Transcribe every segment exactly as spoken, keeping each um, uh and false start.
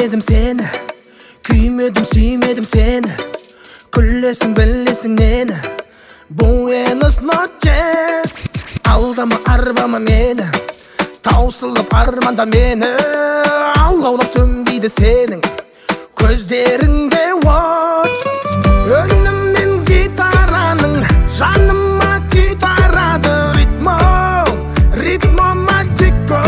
Сүймедім сені, күймедім, сүймедім сені. Күлесің, білесің нені. Buenos noches. Алдама, арбама мені. Таусылып арманда мені. Алаулап сөнбейді сенің көздеріңде от. Өніммен гитараның жаныма күй тарады. Ритмо, ритмо мачико.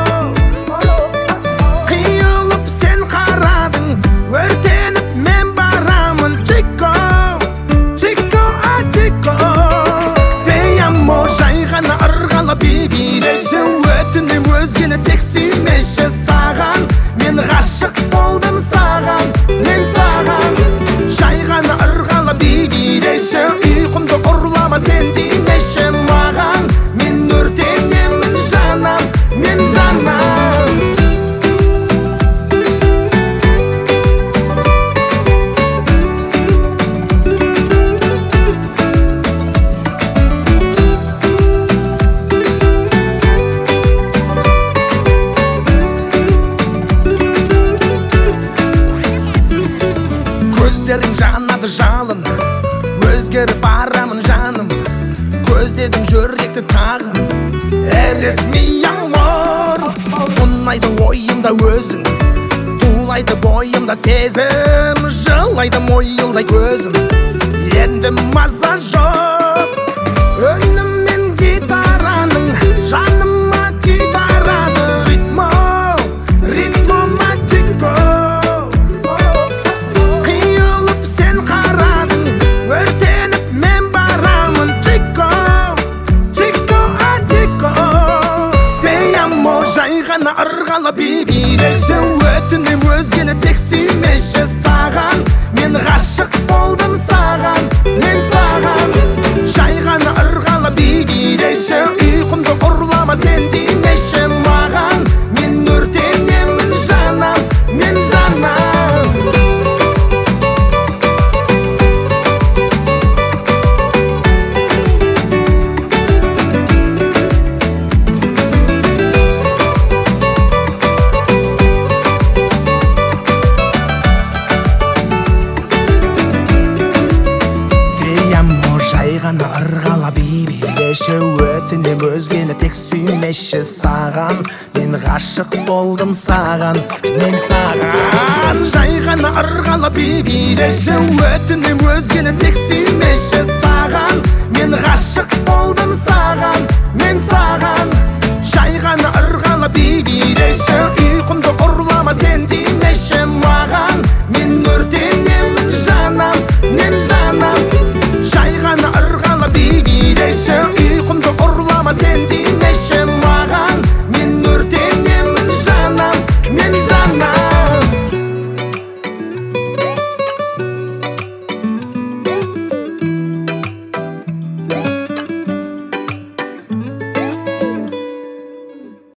Қиылып сен қарадың, өртеніп мен барамын. Чико, чико, а чико. Бейамо жай ғана ырғала билеші. Өтінем өзгені тек сүймеші. Саған мен ғашық болдым, саған мен саған. Жай ғана ырғала билеші. Ұйқымды ұрлама сен деймеші маған. Мен өртенемін жанам, мен жанам. Көздерің жанады жалын, өзгеріп барамын жаным. Көздедің жүректі тағы, әресми амор. Ұнайды ойымда өзің, тулайды бойымда сезім. Жылайды мойылдай көзім, енді маза жоқ. Өніммен гитараның жаныма күй тарады. Ритмо, ритмо мачико. Қиылып сен қарадың, өртеніп мен барамын. Чико, чико, а чико. Бейамо жай ғана ырғала билеші. Өтінем өзгені тек сүймеші. Саған мен ғашық болдым, саған мен саған. Жай ғана ырғала билеші. Ұйқымды ұрлама сен деймеші маған. Мен өртенемін жанам, мен жанам. Жай ғана ырғала билеші. Өтінем өзгені тек сүймеші. Саған мен ғашық болдым, саған мен саған. Жай ғана ырғала билеші. Өтінем өзгені тек